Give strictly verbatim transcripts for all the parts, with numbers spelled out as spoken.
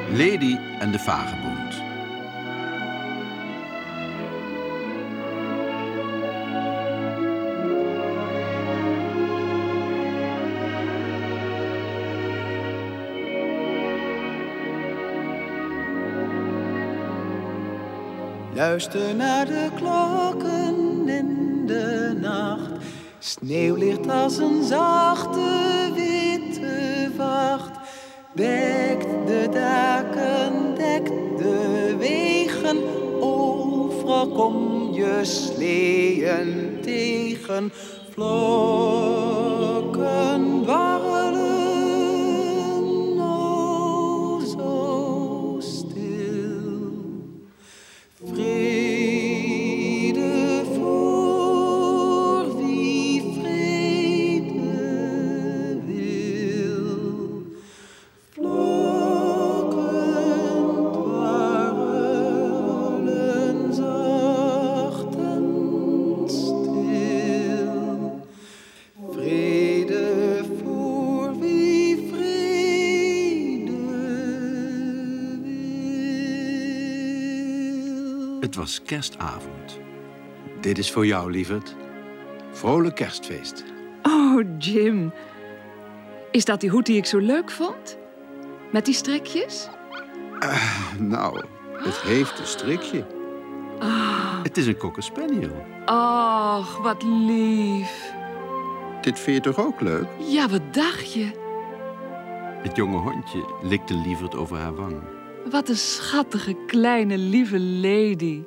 Lady en de Vagebond. Luister naar de klokken in de nacht. Sneeuw ligt als een zachte witte vacht. Dekt de daken, dekt de wegen. Overal kom je sleeën tegen. Vlokken dwarrelen, oh zo stil. Vrede voor wie vrede wil. Vlokken dwarrelen zacht en stil. Vrede voor wie vrede wil. Het was kerstavond. Dit is voor jou, lieverd. Vrolijk kerstfeest. Oh, Jim. Is dat die hoed die ik zo leuk vond? Met die strikjes? Uh, nou, het heeft een strikje. Ah. Het is een cocker spaniel. Ach, wat lief. Dit vind je toch ook leuk? Ja, wat dacht je? Het jonge hondje likte lieverd over haar wang. Wat een schattige, kleine, lieve Lady.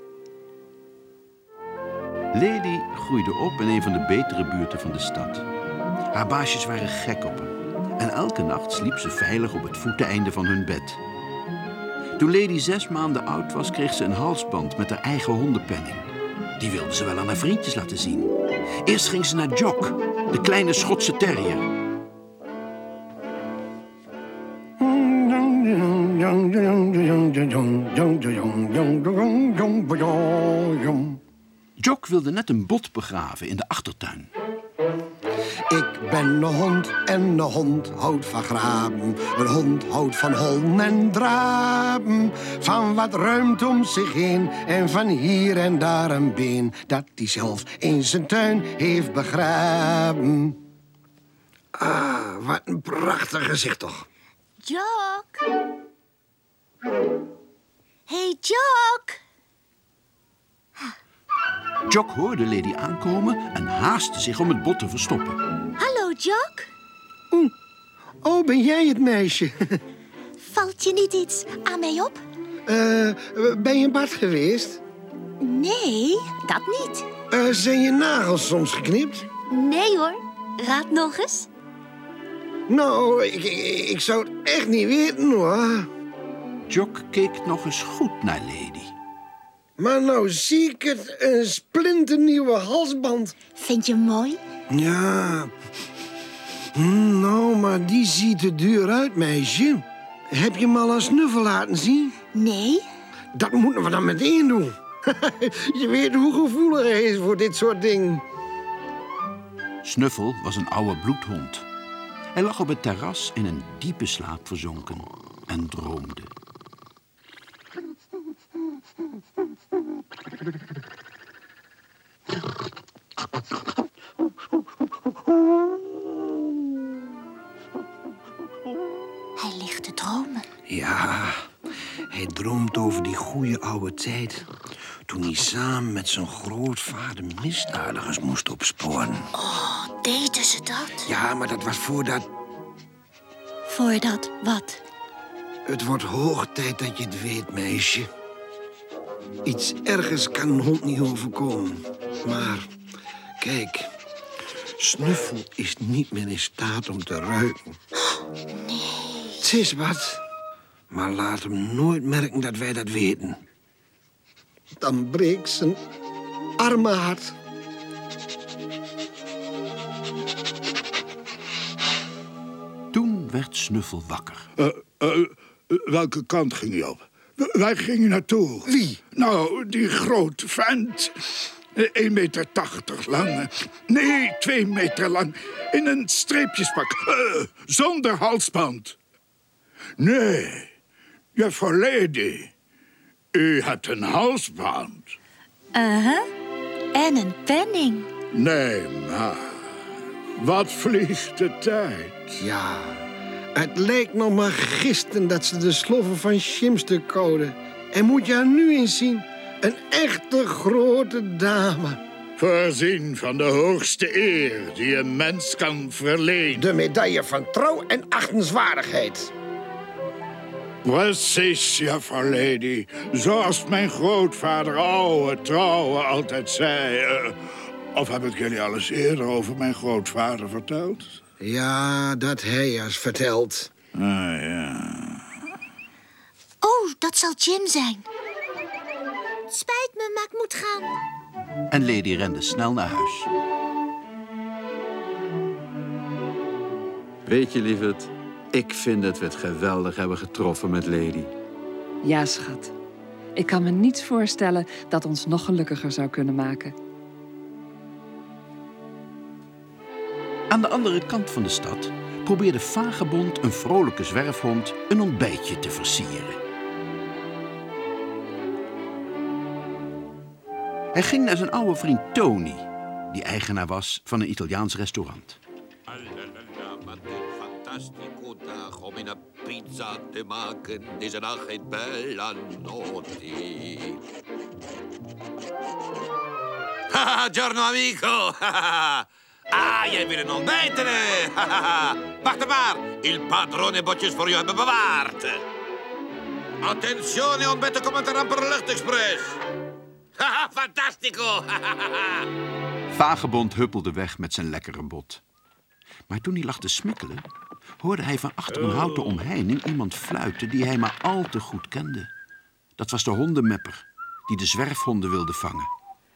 Lady groeide op in een van de betere buurten van de stad. Haar baasjes waren gek op haar. En elke nacht sliep ze veilig op het voeteneinde van hun bed. Toen Lady zes maanden oud was, kreeg ze een halsband met haar eigen hondenpenning. Die wilde ze wel aan haar vriendjes laten zien. Eerst ging ze naar Jock, de kleine Schotse terrier. Jock wilde net een bot begraven in de achtertuin. Ik ben een hond en een hond houdt van graven. Een hond houdt van hollen en draven. Van wat ruimte om zich heen en van hier en daar een been. Dat hij zelf in zijn tuin heeft begraven. Ah, wat een prachtig gezicht toch. Jock. Hey, Jock. Jock hoorde Lady aankomen en haastte zich om het bot te verstoppen. Hallo, Jock. Oeh. Oh, ben jij het meisje? Valt je niet iets aan mij op? Uh, ben je in bad geweest? Nee, dat niet. Uh, zijn je nagels soms geknipt? Nee hoor, raad nog eens. Nou, ik, ik, ik zou het echt niet weten hoor. Jock keek nog eens goed naar Lady. Maar nou zie ik het, een splinternieuwe halsband. Vind je hem mooi? Ja. Hm, nou, maar die ziet er duur uit, meisje. Heb je hem al een snuffel laten zien? Nee. Dat moeten we dan meteen doen. Je weet hoe gevoelig hij is voor dit soort dingen. Snuffel was een oude bloedhond. Hij lag op het terras in een diepe slaap verzonken en droomde. Hij ligt te dromen. Ja, hij droomt over die goede oude tijd. Toen hij samen met zijn grootvader misdadigers moest opsporen. Oh, deden ze dat? Ja, maar dat was voordat... Voordat wat? Het wordt hoog tijd dat je het weet, meisje. Iets ergers kan een hond niet overkomen. Maar, kijk... Snuffel is niet meer in staat om te ruiken. Nee. Het is wat. Maar laat hem nooit merken dat wij dat weten. Dan breekt zijn arme hart. Toen werd Snuffel wakker. Uh, uh, welke kant ging hij op? Waar ging je naartoe? Wie? Nou, die grote vent. één meter tachtig lang. Nee, twee meter lang. In een streepjespak. Uh, zonder halsband. Nee, Juffrouw Lady, u hebt een halsband. Uh-huh. En een penning. Nee, maar wat vliegt de tijd? Ja, het leek nog maar gisteren dat ze de sloffen van Jims te code. En moet je haar nu eens zien, een echte grote dame. Voorzien van de hoogste eer die een mens kan verlenen. De medaille van trouw en achtenswaardigheid. Precies, juffrouw Lady. Zoals mijn grootvader, oude trouwe, altijd zei. Uh, of heb ik jullie alles eerder over mijn grootvader verteld? Ja, dat hij eens vertelt. Ah, ja. Oh, dat zal Jim zijn. Spijt me, maar ik moet gaan. En Lady rende snel naar huis. Weet je, lieverd, ik vind dat we het geweldig hebben getroffen met Lady. Ja, schat. Ik kan me niets voorstellen dat ons nog gelukkiger zou kunnen maken. Aan de andere kant van de stad probeerde Vagebond, een vrolijke zwerfhond, een ontbijtje te versieren. Hij ging naar zijn oude vriend Tony, die eigenaar was van een Italiaans restaurant. Wat een fantastico dag om een pizza te maken. Deze dag heet Bella Notte. Haha, giorno amico. Ah, jij wil een ontbijten, hè? Wacht maar, il padrone botjes voor je hebben bewaard. Attenzione, ontbijten komt er aan per luchtexpress. Haha, fantastico. Vagebond huppelde weg met zijn lekkere bot. Maar toen hij lag te smikkelen, hoorde hij van achter een houten omheining iemand fluiten die hij maar al te goed kende. Dat was de hondenmepper, die de zwerfhonden wilde vangen.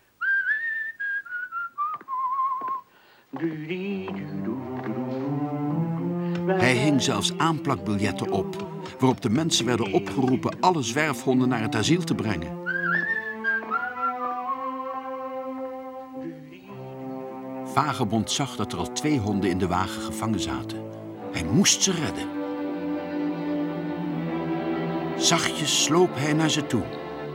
Hij hing zelfs aanplakbiljetten op, waarop de mensen werden opgeroepen alle zwerfhonden naar het asiel te brengen. Vagebond zag dat er al twee honden in de wagen gevangen zaten. Hij moest ze redden. Zachtjes sloop hij naar ze toe.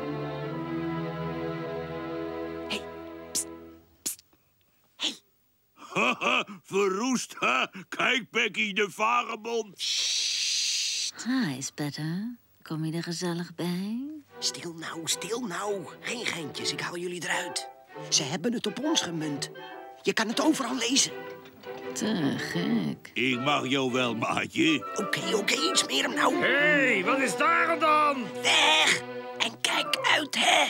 Hey, pst, pst. Hey. Haha, verroest, ha? Kijk, Becky, de vagebond. Hi, Spetter. Kom je er gezellig bij? Stil nou, stil nou. Geen geintjes, ik haal jullie eruit. Ze hebben het op ons gemunt. Je kan het overal lezen. Te gek. Ik mag jou wel, maatje. Oké, okay, oké, okay, iets meer hem nou. Hé, hey, wat is daar dan? Weg! En kijk uit, hè.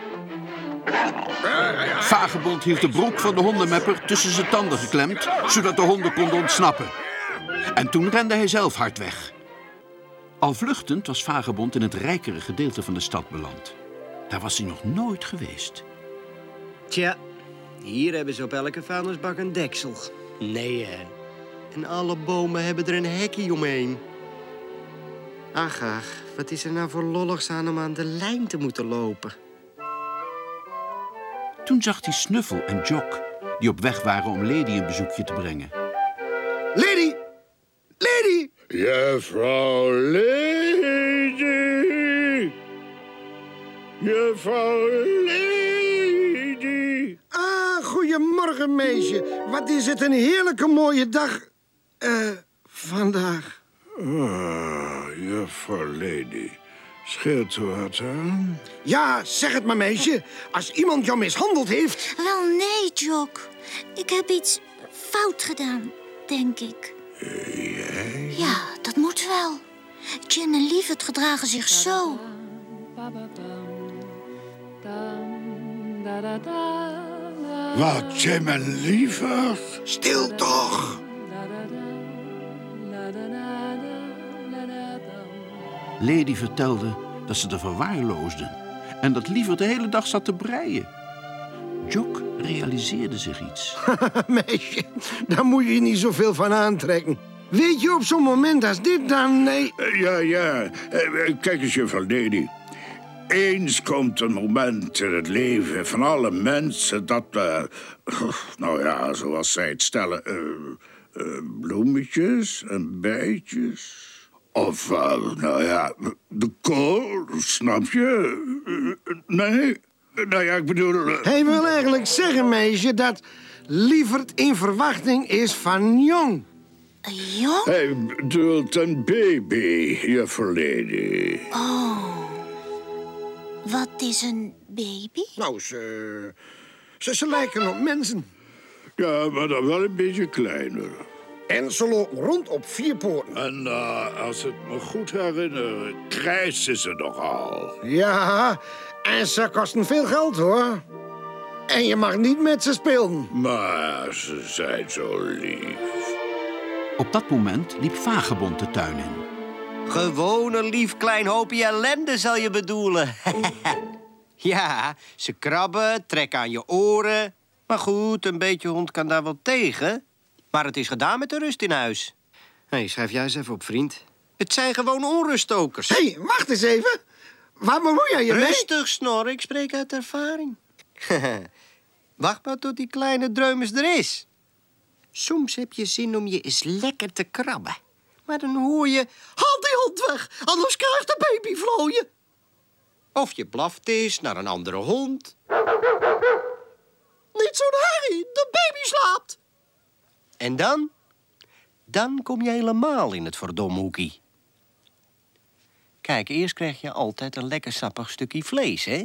Vagebond hield de broek van de hondenmepper tussen zijn tanden geklemd, zodat de honden konden ontsnappen. En toen rende hij zelf hard weg. Al vluchtend was Vagebond in het rijkere gedeelte van de stad beland. Daar was hij nog nooit geweest. Tja, hier hebben ze op elke vuilnisbak een deksel. Nee, hè. En alle bomen hebben er een hekje omheen. Ach, ach, wat is er nou voor lolligs aan om aan de lijn te moeten lopen? Toen zag hij Snuffel en Jock, die op weg waren om Lady een bezoekje te brengen. Lady! Lady! Juffrouw Lady! Juffrouw Lady! Ah, goedemorgen, meisje. Wat is het een heerlijke mooie dag uh, vandaag. Oh, juffrouw Lady. Scheelt u wat aan? Ja, zeg het maar, meisje. Als iemand jou mishandeld heeft... Wel, nee, Jock. Ik heb iets fout gedaan, denk ik. Uh, jij? Ja, dat moet wel. Jim en Lievert gedragen zich zo. Wat, Jim en Lievert? Stil toch! Lady vertelde dat ze er verwaarloosden en dat Lievert de hele dag zat te breien. Jock realiseerde zich iets. Meisje, daar moet je niet zoveel van aantrekken. Weet je op zo'n moment als dit dan... Nee. Uh, ja, ja. Uh, kijk eens, juffrouw Lady. Eens komt een moment in het leven van alle mensen dat... Uh, nou ja, zoals zij het stellen... Uh, uh, bloemetjes en bijtjes... Of, uh, nou ja, de kool, snap je? Uh, nee, nou ja, ik bedoel... Uh... Hij wil eigenlijk zeggen, meisje, dat lieverd in verwachting is van jong. Een jong? Hij bedoelt een baby, juffrouw Lady. Oh. Wat is een baby? Nou, ze, ze, ze lijken op mensen. Ja, maar dan wel een beetje kleiner. En ze lopen rond op vier poten. En uh, als ik me goed herinner, krijsen ze nogal. Ja, en ze kosten veel geld, hoor. En je mag niet met ze spelen. Maar ze zijn zo lief. Op dat moment liep Vagebond de tuin in. Gewoon een lief klein hoopje ellende, zal je bedoelen. Ja, ze krabben, trekken aan je oren. Maar goed, een beetje hond kan daar wel tegen. Maar het is gedaan met de rust in huis. Hé, hey, schrijf jij eens even op, vriend. Het zijn gewoon onruststokers. Hé, hey, wacht eens even. Waar bemoei jij je mee? Rustig, Snor, ik spreek uit ervaring. Wacht maar tot die kleine dreumes er is. Soms heb je zin om je eens lekker te krabben. Maar dan hoor je... Haal die hond weg, anders krijgt de baby vlooien. Of je blaft eens naar een andere hond. Niet zo'n herrie, de baby slaapt. En dan? Dan kom je helemaal in het verdomhoekie. Kijk, eerst krijg je altijd een lekker sappig stukje vlees, hè?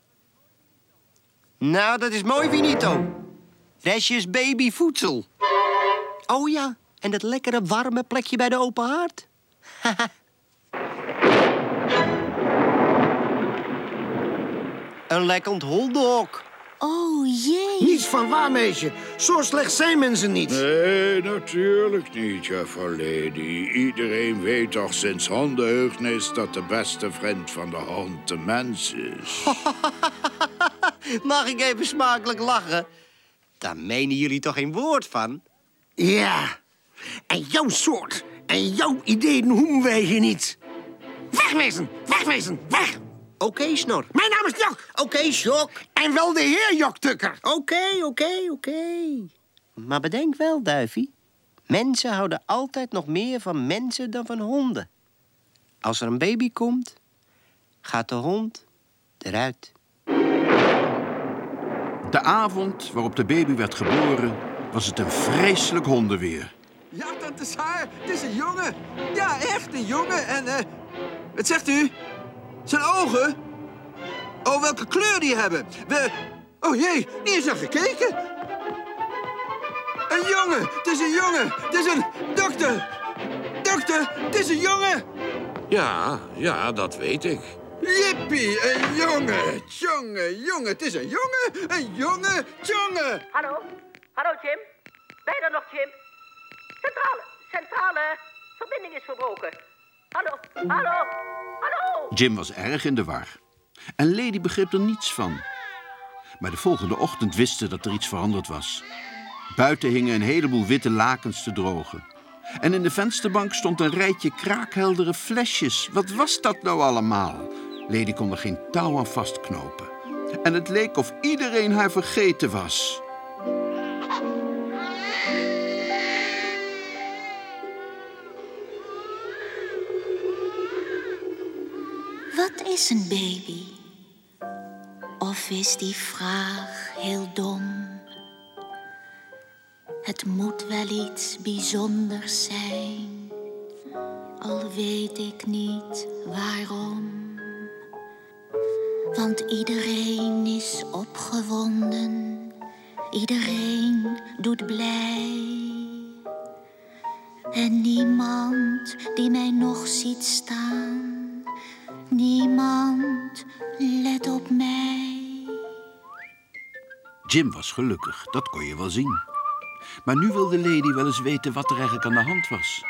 Nou, dat is mooi, Vinito. Restjes babyvoedsel. Oh ja, en dat lekkere warme plekje bij de open haard. Een lekkend hondenhok. Oh jee. Niets van waar, meisje. Zo slecht zijn mensen niet. Nee, natuurlijk niet, juffrouw Lady. Iedereen weet toch sinds hondenheugnis dat de beste vriend van de hond de mens is. Mag ik even smakelijk lachen? Daar menen jullie toch geen woord van? Ja, en jouw soort en jouw ideeën hoeven wij hier niet. Wegwezen, wegwezen, weg! Oké, okay, Snor. Mijn naam is Jok. Oké, okay, Jok. En wel de heer Joktukker. Oké, okay, oké, okay, oké. Okay. Maar bedenk wel, Duifie. Mensen houden altijd nog meer van mensen dan van honden. Als er een baby komt, gaat de hond eruit. De avond waarop de baby werd geboren, was het een vreselijk hondenweer. Ja, tante Saar, het is een jongen. Ja, echt een jongen. En, eh, uh, wat zegt u? Zijn ogen? Oh, welke kleur die hebben. We... Oh jee, niet eens naar gekeken. Een jongen, het is een jongen. Het is een dokter. Dokter, het is een jongen. Ja, ja, dat weet ik. Jippie, een jongen. Jongen, jongen, het is een jongen. Een jongen, jongen. Hallo? Hallo, Jim? Ben je er nog, Jim? Centrale, centrale. Verbinding is verbroken. Hallo, hallo, hallo. Jim was erg in de war. En Lady begreep er niets van. Maar de volgende ochtend wist ze dat er iets veranderd was. Buiten hingen een heleboel witte lakens te drogen. En in de vensterbank stond een rijtje kraakheldere flesjes. Wat was dat nou allemaal? Lady kon er geen touw aan vastknopen. En het leek of iedereen haar vergeten was. Wat is een baby? Of is die vraag heel dom? Het moet wel iets bijzonders zijn, al weet ik niet waarom. Want iedereen is opgewonden, iedereen doet blij. En niemand die mij nog ziet staan, niemand let op mij. Jim was gelukkig, dat kon je wel zien. Maar nu wilde Lady wel eens weten wat er eigenlijk aan de hand was.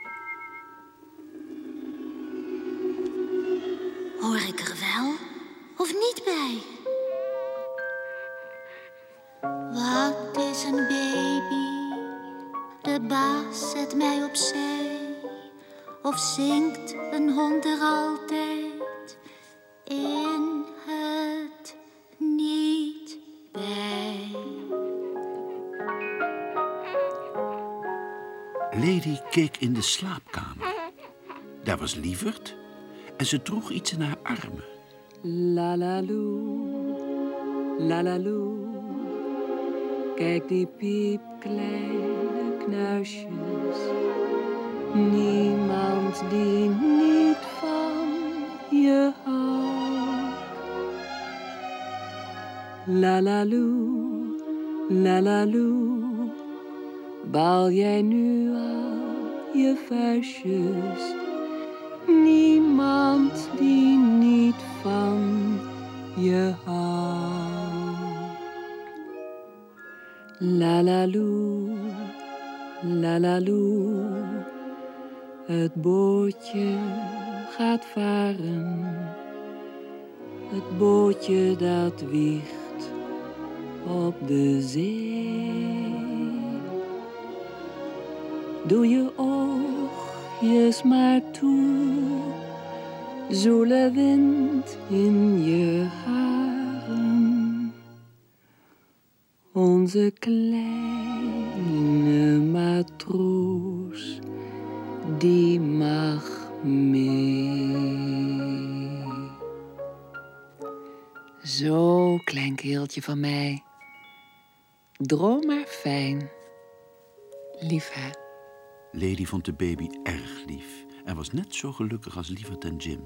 Hoor ik er wel of niet bij? Wat is een baby? De baas zet mij opzij. Of zingt een hond er altijd in het niet bij? Lady keek in de slaapkamer. Daar was Lievert en ze droeg iets in haar armen. La la loo, la la loo. Kijk die piepkleine knuisjes. Niemand die niet van je houdt. La la loo, la la loo. Bal jij nu al je vuistjes. Niemand die niet van je houdt. La la loo, la la loo. Het bootje gaat varen. Het bootje dat wiegt op de zee. Doe je oogjes maar toe. Zoele wind in je haren. Onze kleine matroos, die mag mee. Zo, klein keeltje van mij. Droom maar fijn. Lief, hè? Lady vond de baby erg lief en was net zo gelukkig als Lievert en Jim.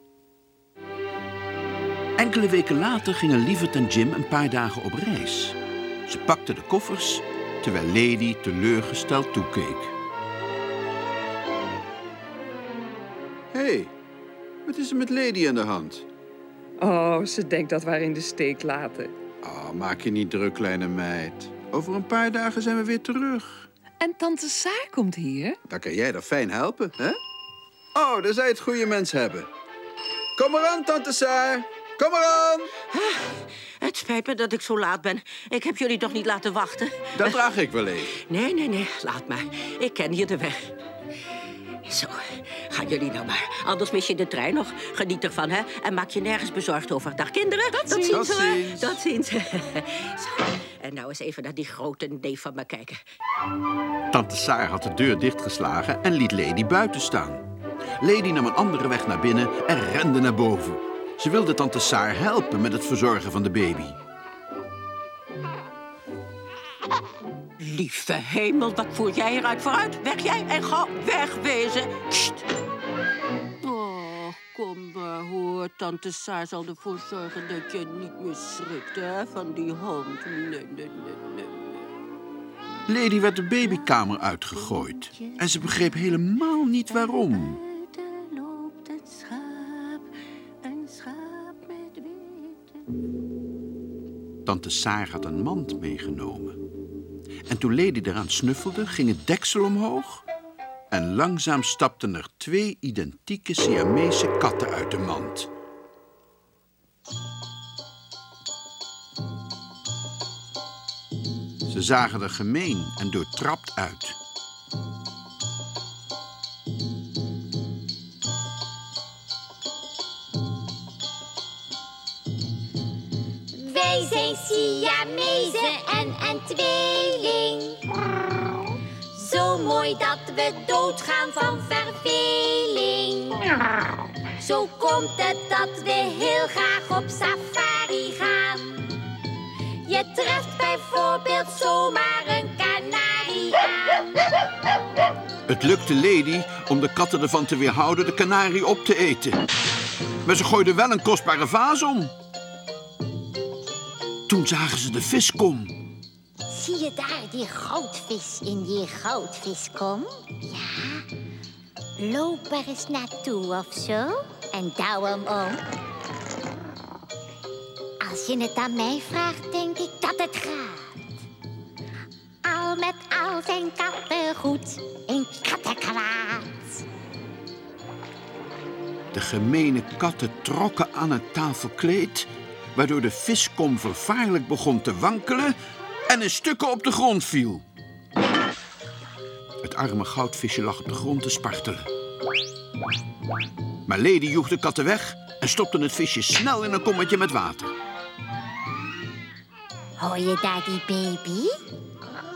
Enkele weken later gingen Lievert en Jim een paar dagen op reis. Ze pakten de koffers, terwijl Lady teleurgesteld toekeek. Hé, hey, wat is er met Lady aan de hand? Oh, ze denkt dat we haar in de steek laten. Oh, maak je niet druk, kleine meid. Over een paar dagen zijn we weer terug. En tante Saar komt hier. Dan kan jij er fijn helpen, hè? Oh, daar zou je het goede mens hebben. Kom maar aan, tante Saar. Kom maar aan. Het spijt me dat ik zo laat ben. Ik heb jullie toch niet laten wachten? Dat draag ik wel even. Nee, nee, nee. Laat maar. Ik ken hier de weg. Zo, gaan jullie nou maar. Anders mis je de trein nog. Geniet ervan, hè? En maak je nergens bezorgd over. Dag, kinderen. Tot Tot ziens. ziens, hoor. Tot ziens. Tot ziens. Zo. En nou eens even naar die grote neef van me kijken. Tante Saar had de deur dichtgeslagen en liet Lady buiten staan. Lady nam een andere weg naar binnen en rende naar boven. Ze wilde tante Saar helpen met het verzorgen van de baby. Lieve hemel, wat voer jij eruit vooruit? Weg jij en ga wegwezen. Sst. Oh, kom maar hoor. Tante Saar zal ervoor zorgen dat je niet meer schrikt, hè, van die hond. Nee, nee, nee, nee. Lady werd de babykamer uitgegooid. En ze begreep helemaal niet waarom. Loopt het schaap, een schaap met witte. Tante Saar had een mand meegenomen. En toen Lady eraan snuffelde, ging het deksel omhoog. En langzaam stapten er twee identieke Siamese katten uit de mand. Ze zagen er gemeen en doortrapt uit. Wij zijn Siamezen en een tweeling. Zo mooi dat we doodgaan van verveling. Zo komt het dat we heel graag op safari gaan. Je treft bijvoorbeeld zomaar een kanarie aan. Het lukte Lady om de katten ervan te weerhouden de kanarie op te eten. Maar ze gooiden wel een kostbare vaas om. Toen zagen ze de viskom. Zie je daar die goudvis in die goudviskom? Ja. Loop er eens naartoe of zo en douw hem om. Als je het aan mij vraagt, denk ik dat het gaat. Al met al zijn katten goed in kattenkwaad. De gemene katten trokken aan het tafelkleed, waardoor de viskom vervaarlijk begon te wankelen en in stukken op de grond viel. Het arme goudvisje lag op de grond te spartelen. Maar Lady joeg de katten weg en stopte het visje snel in een kommetje met water. Hoor je daar die baby?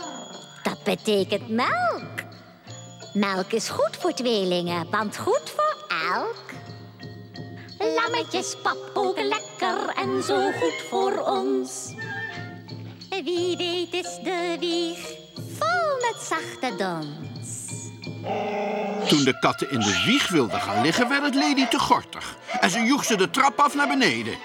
Dat betekent melk. Melk is goed voor tweelingen, want goed voor melk. Lammetjespap ook lekker en zo goed voor ons. Wie weet is de wieg vol met zachte dons. Toen de katten in de wieg wilden gaan liggen, werd het Lady te gortig. En ze joeg ze de trap af naar beneden.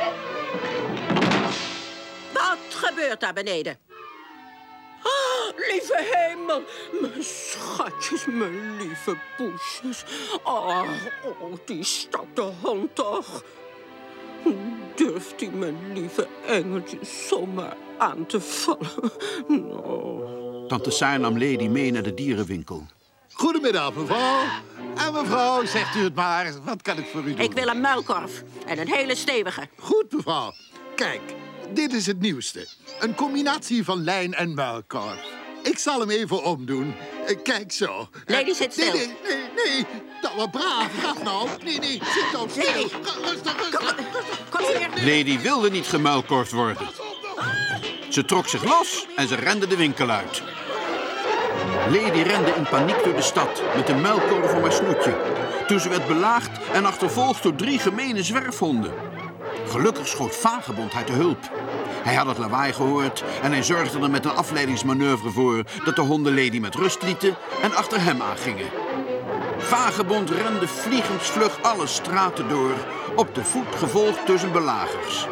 Wat gebeurt daar beneden? Oh, lieve hemel, mijn schatjes, mijn lieve poesjes. Oh, oh, die stoute hond toch. Hoe durft hij mijn lieve engeltjes zomaar aan te vallen? Oh. Tante Saar nam Lady mee naar de dierenwinkel. Goedemiddag, mevrouw. En mevrouw, zegt u het maar. Wat kan ik voor u doen? Ik wil een muilkorf en een hele stevige. Goed, mevrouw. Kijk, dit is het nieuwste. Een combinatie van lijn en muilkorf. Ik zal hem even omdoen. Uh, kijk zo. Lady, zit stil. Nee, nee, nee. nee. Dat was braaf. Wacht nou. Nee, nee. Zit nou stil. Lady. Rustig, rustig. Kom hier. Lady wilde niet gemuilkorfd worden. Ze trok zich los en ze rende de winkel uit. Lady rende in paniek door de stad met een muilkorf om haar snoetje. Toen ze werd belaagd en achtervolgd door drie gemene zwerfhonden. Gelukkig schoot Vagebond haar te hulp. Hij had het lawaai gehoord en hij zorgde er met een afleidingsmanoeuvre voor dat de honden Lady met rust lieten en achter hem aangingen. Vagebond rende vliegensvlug alle straten door, op de voet gevolgd door zijn belagers.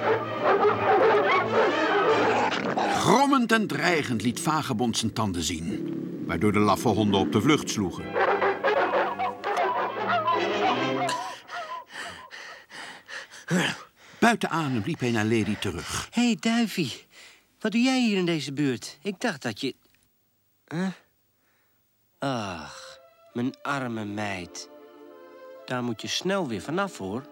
Grommend en dreigend liet Vagebond zijn tanden zien, waardoor de laffe honden op de vlucht sloegen. Buiten adem liep hij naar Lady terug. Hé, hey, Duivie. Wat doe jij hier in deze buurt? Ik dacht dat je... Huh? Ach, mijn arme meid. Daar moet je snel weer vanaf, hoor.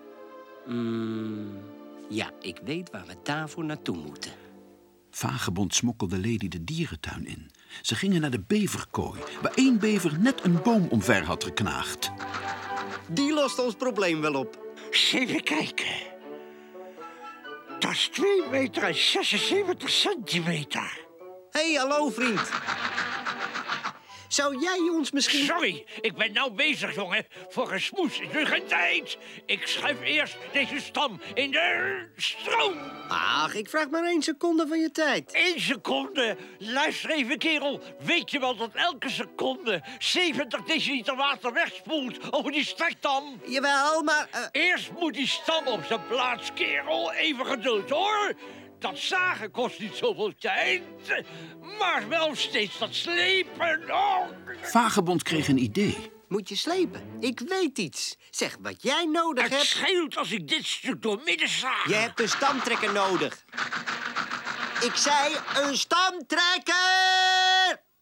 Mm, ja, ik weet waar we daarvoor naartoe moeten. Vagebond smokkelde Lady de dierentuin in. Ze gingen naar de beverkooi, waar één bever net een boom omver had geknaagd. Die lost ons probleem wel op. Even kijken. Dat is twee meter en zesenzeventig centimeter. Hé, hey, hallo, vriend. Zou jij ons misschien... Sorry, ik ben nou bezig, jongen. Voor een smoes is nu geen tijd. Ik schuif eerst deze stam in de stroom. Ach, ik vraag maar één seconde van je tijd. Eén seconde? Luister even, kerel. Weet je wel dat elke seconde zeventig deciliter water wegspoelt over die strekdam? Jawel, maar... Uh... Eerst moet die stam op zijn plaats, kerel. Even geduld, hoor. Dat zagen kost niet zoveel tijd, maar wel steeds dat slepen. Oh. Vagebond kreeg een idee. Moet je slepen? Ik weet iets. Zeg, wat jij nodig het hebt... Het scheelt als ik dit stuk doormidden zaag. Je hebt een stamtrekker nodig. Ik zei een stamtrekker!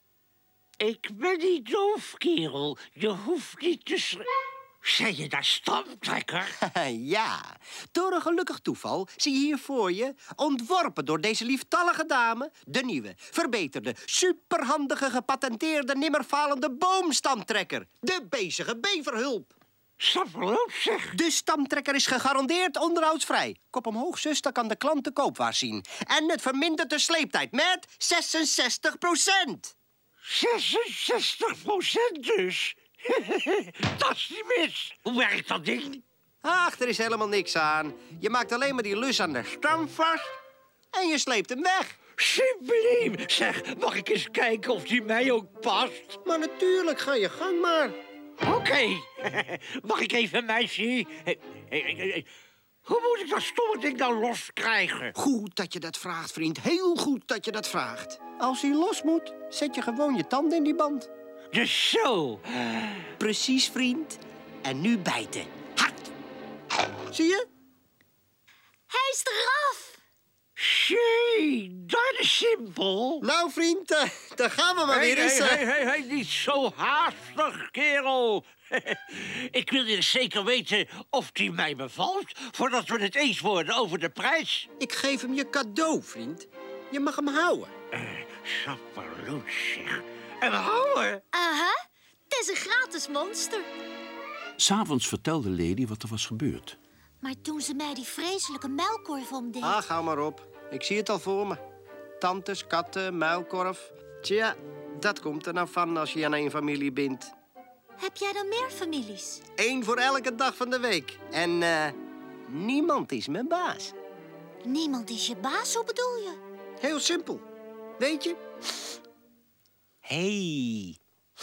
Ik ben niet doof, kerel. Je hoeft niet te schreeuwen. Zei je daar stamtrekker? Ja, door een gelukkig toeval zie je hier voor je... ontworpen door deze lieftallige dame... de nieuwe, verbeterde, superhandige, gepatenteerde... nimmerfalende boomstamtrekker. De bezige beverhulp. Sapperloot, zeg. De stamtrekker is gegarandeerd onderhoudsvrij. Kop omhoog, zus, dan kan de klant de koopwaar zien. En het vermindert de sleeptijd met zesenzestig procent. zesenzestig procent dus? Dat is niet mis. Hoe werkt dat ding? Ach, er is helemaal niks aan. Je maakt alleen maar die lus aan de stam vast en je sleept hem weg. Subliem. Zeg, mag ik eens kijken of die mij ook past? Maar natuurlijk, ga je gang maar. Oké. Okay. Mag ik even, meisje? Hey, hey, hey. Hoe moet ik dat stomme ding nou loskrijgen? Goed dat je dat vraagt, vriend. Heel goed dat je dat vraagt. Als hij los moet, zet je gewoon je tanden in die band. Dus zo. Precies, vriend. En nu bijten. Hard. Zie je? Hij is eraf. Jee, dat is simpel. Nou, vriend, uh, daar gaan we maar hey, weer eens. Hé, hé, hé, niet zo haastig, kerel. Ik wil eerst zeker weten of die mij bevalt... voordat we het eens worden over de prijs. Ik geef hem je cadeau, vriend. Je mag hem houden. Uh, Sapperloot, zeg. En houden? Aha, het is een gratis monster. 'S'avonds vertelde Lady wat er was gebeurd. Maar toen ze mij die vreselijke muilkorf omdeed... Ah, ga maar op. Ik zie het al voor me. Tantes, katten, muilkorf. Tja, dat komt er nou van als je aan een familie bindt. Heb jij dan meer families? Eén voor elke dag van de week. En eh, niemand is mijn baas. Niemand is je baas, hoe bedoel je? Heel simpel. Weet je? Hey.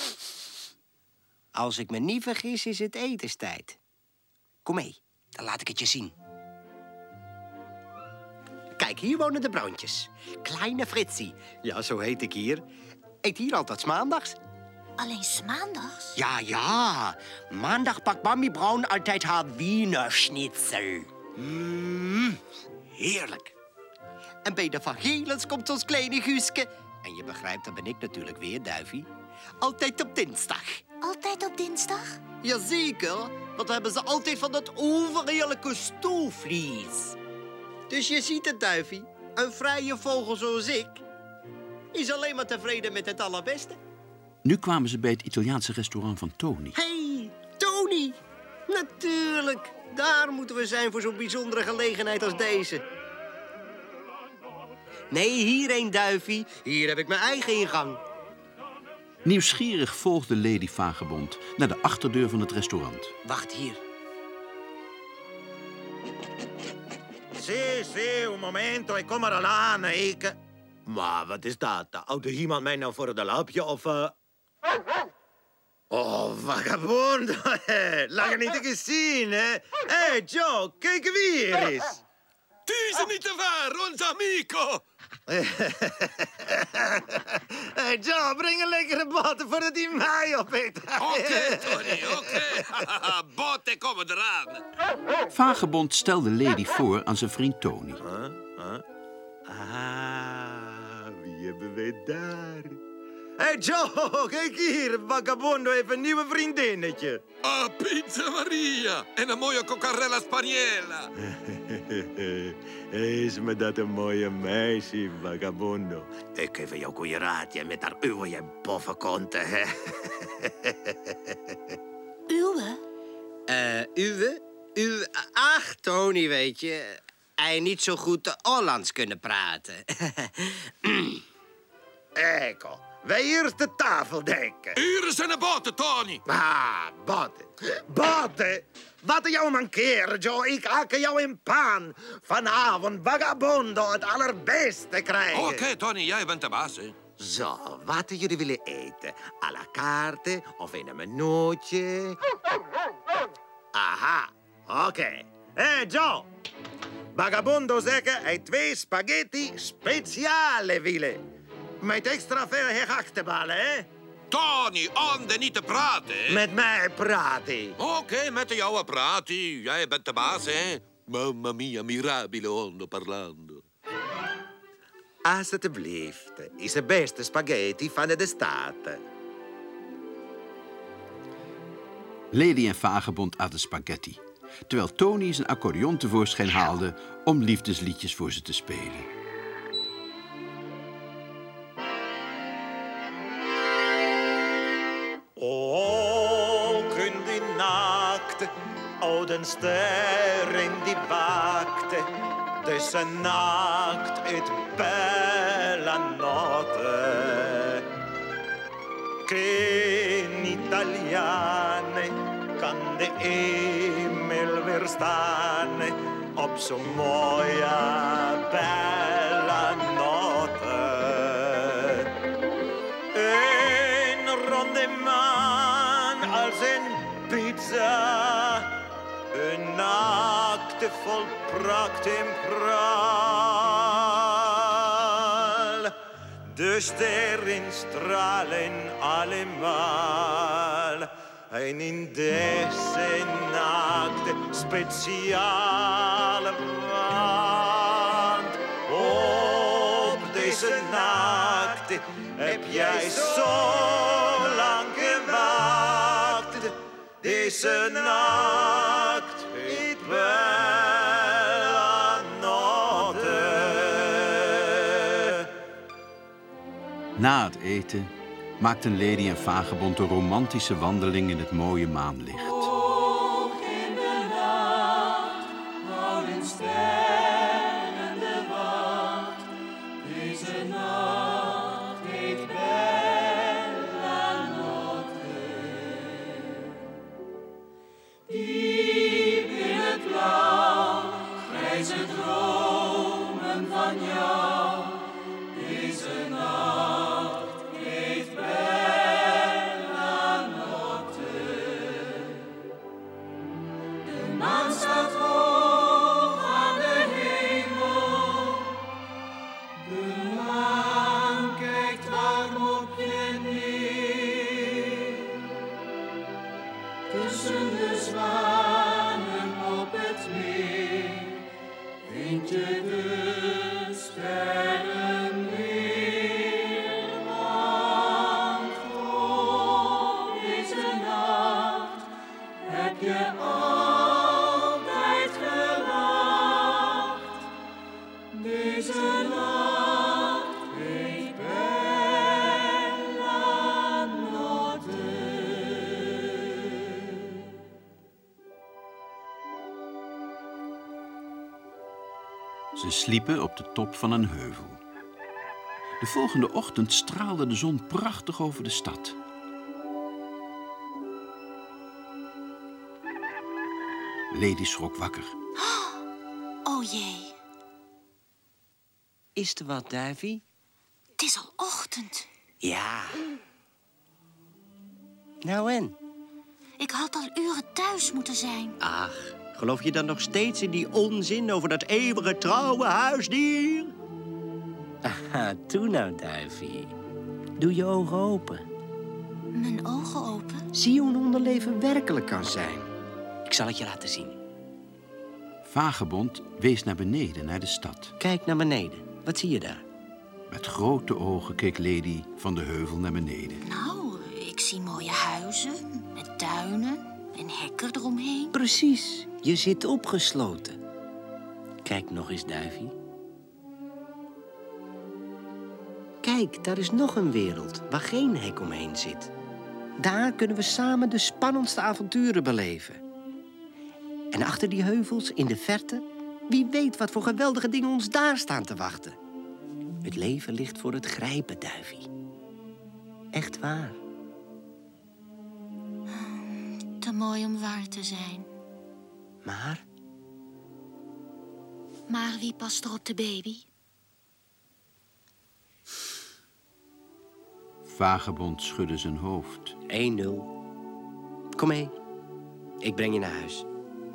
Als ik me niet vergis, is het etenstijd. Kom mee, dan laat ik het je zien. Kijk, hier wonen de Broontjes. Kleine Fritsie, ja, zo heet ik hier. Eet hier altijd 's maandags. Alleen 's maandags? Ja, ja. Maandag pakt Mami Braun altijd haar Wiener Schnitzel. Mm, heerlijk. En bij de Van Gelens komt ons kleine Guuske. En je begrijpt, dat ben ik natuurlijk weer, Duivie. Altijd op dinsdag. Altijd op dinsdag? Jazeker, want hebben ze altijd van dat overheerlijke stoofvlees. Dus je ziet het, Duivie. Een vrije vogel zoals ik is alleen maar tevreden met het allerbeste. Nu kwamen ze bij het Italiaanse restaurant van Tony. Hey, Tony! Natuurlijk, daar moeten we zijn voor zo'n bijzondere gelegenheid als deze. Nee, hierheen, Duivie. Hier heb ik mijn eigen ingang. Nieuwsgierig volgde Lady Vagebond naar de achterdeur van het restaurant. Wacht hier. Sì, sì, un momento, ik kom er al aan, ik... Maar wat is dat? Houdt iemand mij nou voor het lapje of... Uh... Oh, vagabondo, lang niet gezien, hè? Hé, hey, Joe, kijk wie hier is. Deze niet te ver, ons amico. Hey, Joe, breng een lekkere boter voordat hij mij opeet. Oké, okay, Tony, oké. Okay. Botten komen eraan. Vagebond stelde Lady voor aan zijn vriend Tony. Huh? Huh? Ah, wie hebben wij daar? Hé, hey Joe, kijk hier. Vagabondo heeft een nieuwe vriendinnetje. Ah, pizza Maria. En een mooie cocarella spaniella. Is me dat een mooie meisje, Vagabondo. Ik geef jou goeie raadje met haar uwe bovenkonten, hè. Uwe? Eh, uwe? Uwe? Ach, Tony, weet je. Hij niet zo goed Hollands kunnen praten. Ecco, wij eerst de tafel dekken. Hier zijn de botten, Tony. Ah, botten. Botten? Wat jou mankeren, Joe. Ik haak jou in pan. Vanavond Vagabondo het allerbeste krijgen. Oké, okay, Tony, jij bent de baas, hè. Zo, wat jullie willen eten? À la carte of in een menuutje? Aha, oké. Okay. Hé, hey, Joe. Vagabondo zeggen hij twee spaghetti speciale willen. Met extra veel gehaktballen, hè? Tony, om er niet te praten, hè? Met mij praten. Oké, okay, met jou praten. Jij bent de baas, hè? Mamma mia, mirabile hondo parlando. Alsjeblieft, is de beste spaghetti van de stad. Lady en Vagebond aten spaghetti, terwijl Tony zijn accordeon tevoorschijn haalde om liefdesliedjes voor ze te spelen. Ook in die nacht, ouden sterren die waakte, dus een nacht het bella notte. Geen Italiane kan de hemel weerstaan op zo'n mooie bella notte. Een ronde man als een pizza, een naakte vol pracht en praal. De sterren stralen allemaal. En in deze nacht speciale want op deze nacht heb jij zo lang gewacht. Deze nacht het bella notte. Na het eten maakten Lady en Vagebond een romantische wandeling in het mooie maanlicht. Hoog in de nacht houden sterren de wacht. Deze nacht heet bella notte. Diep in het blauw, grijze dromen van jou. Deze nacht heeft Bella Notte. De maan staat hoog aan de hemel. De maan kijkt warm op je neer. Tussen de zwanen op het meer vind je de sterren weer. Want op deze nacht heb je altijd gelacht. Deze nacht heeft Bella Notte. Ze sliepen op de top van een heuvel. De volgende ochtend straalde de zon prachtig over de stad. Lady schrok wakker. Oh jee, Is er wat, Davy? het is al ochtend. Ja. Nou en? Ik had al uren thuis moeten zijn. Ach, geloof je dan nog steeds in die onzin over dat eeuwige trouwe huisdier? Aha, toe nou, Davy. Doe je ogen open. Mijn ogen open? Zie hoe een onderleven werkelijk kan zijn. Ik zal het je laten zien. Vagebond wees naar beneden, naar de stad. Kijk naar beneden. Wat zie je daar? Met grote ogen keek Lady van de heuvel naar beneden. Nou, ik zie mooie huizen met tuinen en hekken eromheen. Precies. Je zit opgesloten. Kijk nog eens, Davy. Kijk, daar is nog een wereld waar geen hek omheen zit. Daar kunnen we samen de spannendste avonturen beleven. En achter die heuvels, in de verte, wie weet wat voor geweldige dingen ons daar staan te wachten. Het leven ligt voor het grijpen, Davy. Echt waar. Te mooi om waar te zijn. Maar? Maar wie past er op de baby? Vagebond schudde zijn hoofd. één nul. Kom mee. Ik breng je naar huis.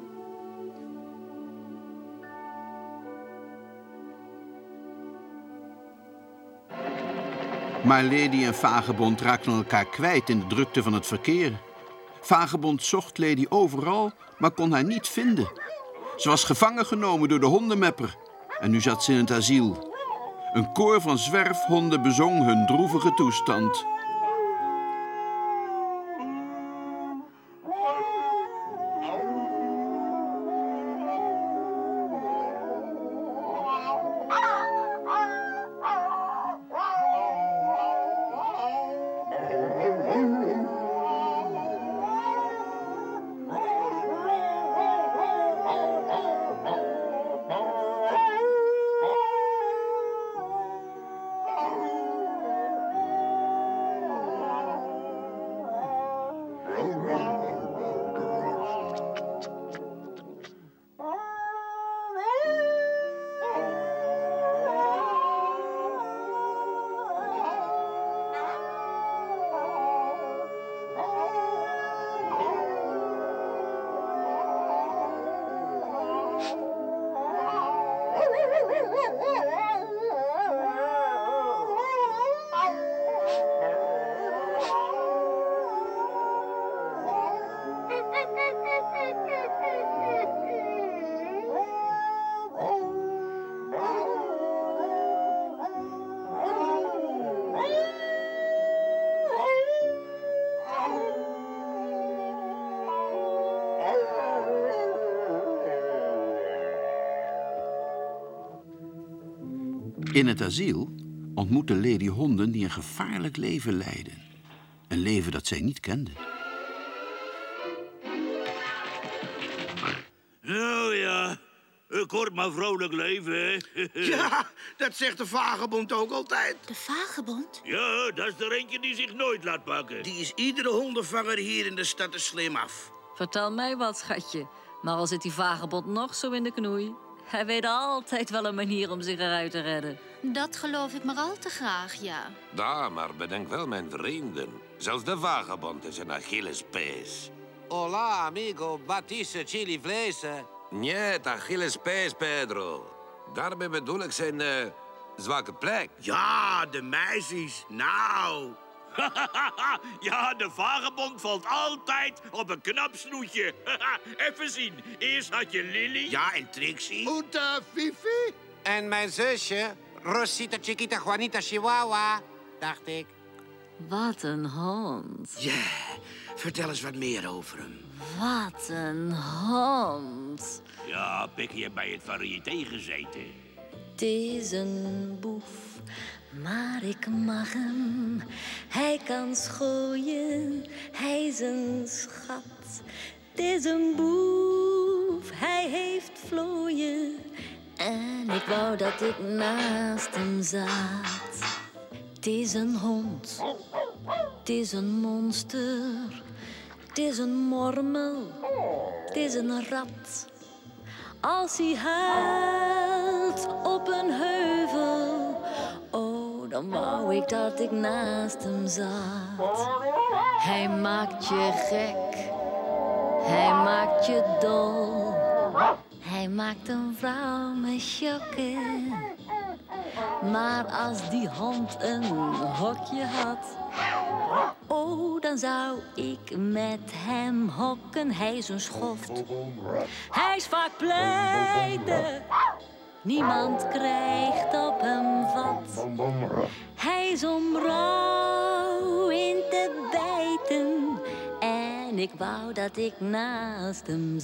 Maar Lady en Vagebond raakten elkaar kwijt in de drukte van het verkeer. Vagebond zocht Lady overal, maar kon haar niet vinden. Ze was gevangen genomen door de hondenmepper. En nu zat ze in het asiel. Een koor van zwerfhonden bezong hun droevige toestand. In het asiel ontmoette Lady honden die een gevaarlijk leven leidden. Een leven dat zij niet kende. Nou ja, een kort maar vrolijk leven, hè? Ja, dat zegt de vagebond ook altijd. De vagebond? Ja, dat is er eentje die zich nooit laat pakken. Die is iedere hondenvanger hier in de stad te slim af. Vertel mij wat, schatje. Maar al zit die vagebond nog zo in de knoei, hij weet altijd wel een manier om zich eruit te redden. Dat geloof ik maar al te graag, ja. Ja, maar bedenk wel, mijn vrienden. Zelfs de vagebond is een Achillespees. Hola, amigo. Batisse chili vlees. Niet Achillespees, Pedro. Daarmee bedoel ik zijn uh, zwakke plek. Ja, de meisjes. Nou. Ja, de vagebond valt altijd op een knap snoetje. Even zien. Eerst had je Lily. Ja, en Trixie. Oeta, Fifi. En mijn zusje, Rosita Chiquita Juanita Chihuahua, dacht ik. Wat een hond. Ja, vertel eens wat meer over hem. Wat een hond. Ja, Pikkie heeft bij het variété gezeten. Het is een boef, maar ik mag hem. Hij kan schooien, hij is een schat. Het is een boef, hij heeft vlooien. En ik wou dat ik naast hem zat. Het is een hond, het is een monster. Het is een mormel, het is een rat. Als hij huilt op een heuvel, oh, dan wou ik dat ik naast hem zat. Hij maakt je gek, hij maakt je dol. Hij maakt een vrouw met chokken. Maar als die hond een hokje had, oh, dan zou ik met hem hokken. Hij is een schoft, hij is vaak pleiten. Niemand krijgt op hem vat. Hij is om rauw in te bijten. En ik wou dat ik naast hem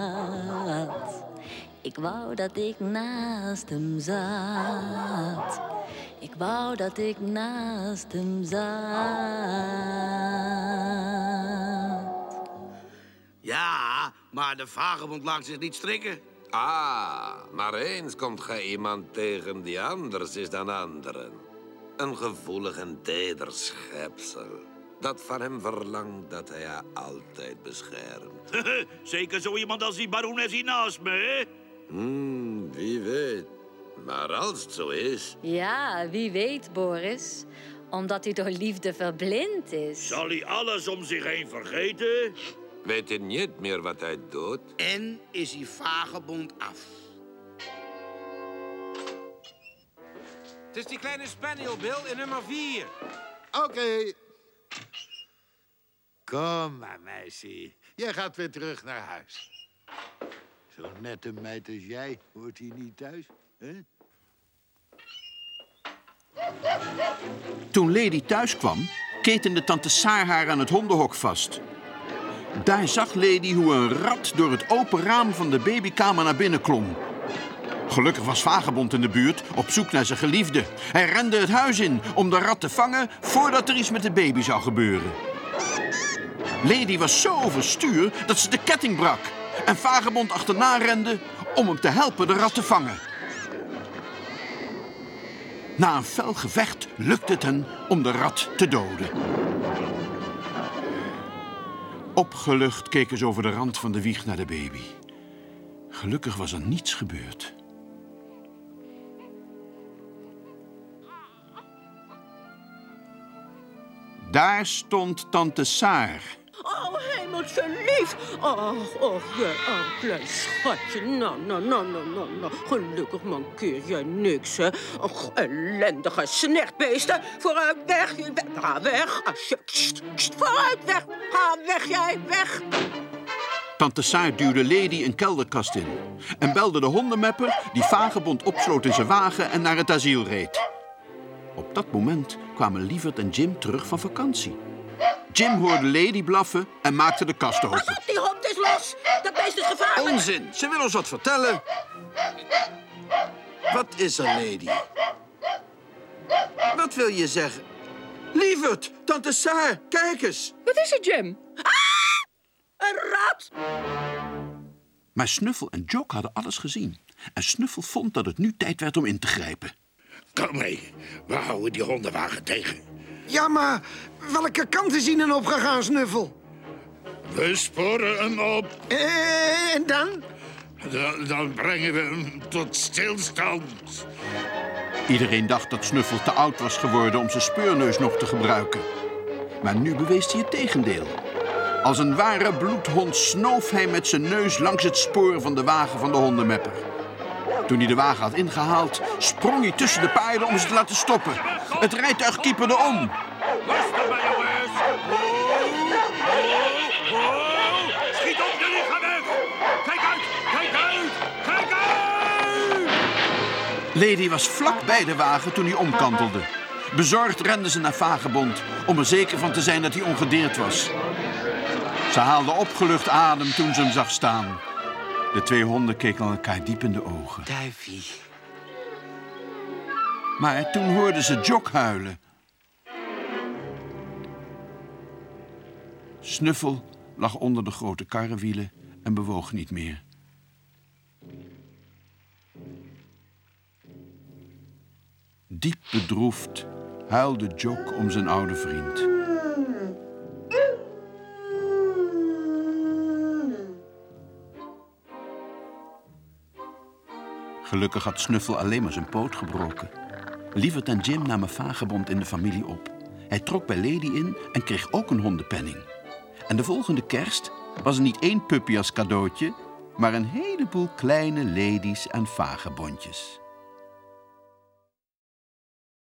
zat. Ik wou dat ik naast hem zat. Ik wou dat ik naast hem zat. Ja, maar de vagebond laat zich niet strikken. Ah, maar eens komt gij iemand tegen die anders is dan anderen. Een gevoelig en teder schepsel. Dat van hem verlangt dat hij haar altijd beschermt. Zeker zo iemand als die barones hier naast me, hè? Hmm, wie weet. Maar als het zo is... Ja, wie weet, Boris. Omdat hij door liefde verblind is. Zal hij alles om zich heen vergeten? Weet hij niet meer wat hij doet? En is hij vagebond af. Het is die kleine spaniel, Bill, in nummer vier. Oké. Okay. Kom maar, meisje. Jij gaat weer terug naar huis. Zo'n nette meid als jij hoort hier niet thuis, hè? Toen Lady thuis kwam, ketende tante Saar haar aan het hondenhok vast. Daar zag Lady hoe een rat door het open raam van de babykamer naar binnen klom. Gelukkig was Vagebond in de buurt, op zoek naar zijn geliefde. Hij rende het huis in om de rat te vangen voordat er iets met de baby zou gebeuren. Lady was zo overstuur dat ze de ketting brak en Vagebond achterna rende om hem te helpen de rat te vangen. Na een fel gevecht lukte het hen om de rat te doden. Opgelucht keken ze over de rand van de wieg naar de baby. Gelukkig was er niets gebeurd. Daar stond tante Saar. Oh, hemeltje lief. Oh, oh, jij arm klein schatje. Nou, nou, nou, nou, nou, nou. Gelukkig mankeer jij niks, hè. Och, ellendige snertbeesten. Vooruit weg. Ga weg. Alsjeblieft. Vooruit weg. Ga weg, jij. Weg. Tante Saar duwde Lady een kelderkast in en belde de hondenmepper die Vagebond opsloot in zijn wagen en naar het asiel reed. Op dat moment kwamen Lievert en Jim terug van vakantie. Jim hoorde Lady blaffen en maakte de kast open. Pas op, die hond is los. Dat beest is gevaarlijk. Onzin, ze wil ons wat vertellen. Wat is er, Lady? Wat wil je zeggen? Lievert, tante Saar, kijk eens. Wat is er, Jim? Ah! Een rat! Maar Snuffel en Jock hadden alles gezien. En Snuffel vond dat het nu tijd werd om in te grijpen. Kom mee, we houden die hondenwagen tegen. Ja, maar welke kant is hij dan opgegaan, Snuffel? We sporen hem op. Eh, en dan? Dan, dan brengen we hem tot stilstand. Iedereen dacht dat Snuffel te oud was geworden om zijn speurneus nog te gebruiken. Maar nu bewees hij het tegendeel. Als een ware bloedhond snoof hij met zijn neus langs het spoor van de wagen van de hondenmepper. Toen hij de wagen had ingehaald, sprong hij tussen de paarden om ze te laten stoppen. Het rijtuig kieperde om. Rustig maar, jongens. Ho, ho, ho. Schiet op, jullie gaan weg. Kijk uit, kijk uit, kijk uit. Lady was vlak bij de wagen toen hij omkantelde. Bezorgd renden ze naar Vagebond om er zeker van te zijn dat hij ongedeerd was. Ze haalde opgelucht adem toen ze hem zag staan. De twee honden keken elkaar diep in de ogen. Duifie. Maar toen hoorden ze Jock huilen. Snuffel lag onder de grote karrewielen en bewoog niet meer. Diep bedroefd huilde Jock om zijn oude vriend. Gelukkig had Snuffel alleen maar zijn poot gebroken. Lievert en Jim namen Vagebond in de familie op. Hij trok bij Lady in en kreeg ook een hondenpenning. En de volgende kerst was er niet één puppy als cadeautje, maar een heleboel kleine ladies en vagebondjes.